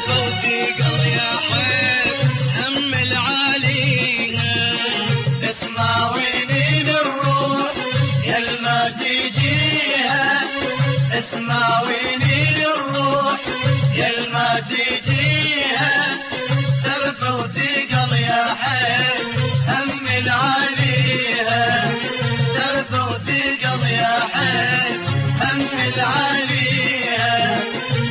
اسمعوني للروح يلما تجيها ترفع وثقل يا حيل همل عليها ترفع وثقل يا حيل همل عليها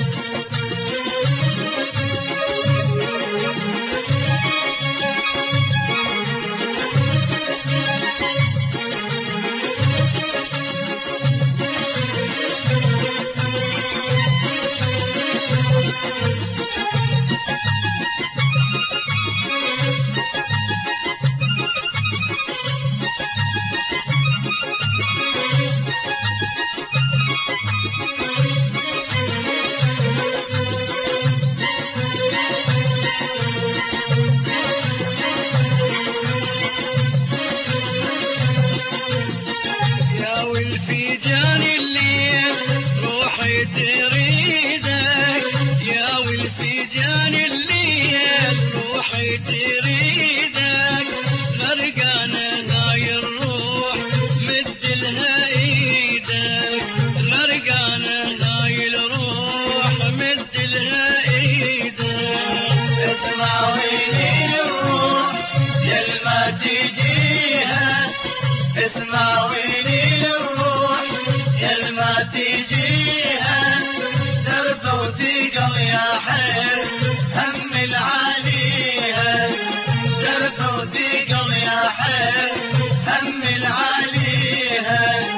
والفيجان الليل روحي تريدك يا والفيجان الليل روحي تريدك غرقانة هاي الروح مد لها ايدك غرقانة هاي الروح مد لها ايدك اسمعوني للروح يلما تجيها اسمعوني للروح يلما تجيها ترفع وثقل يا حيل همل عليها ترفع وثقل يا حيل همل عليها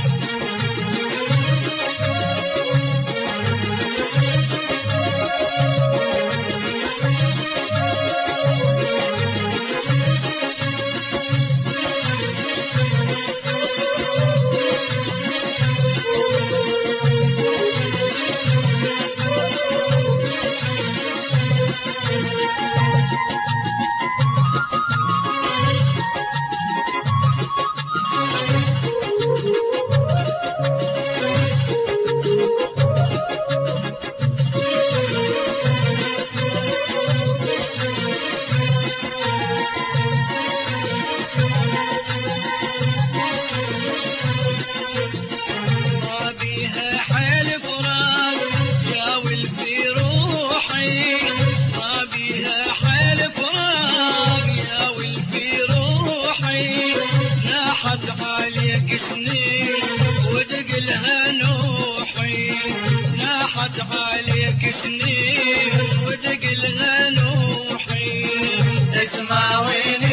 عليك سنين ودق لها نوحي ناحت عليك سنين ودق لها نوحي اسمعوني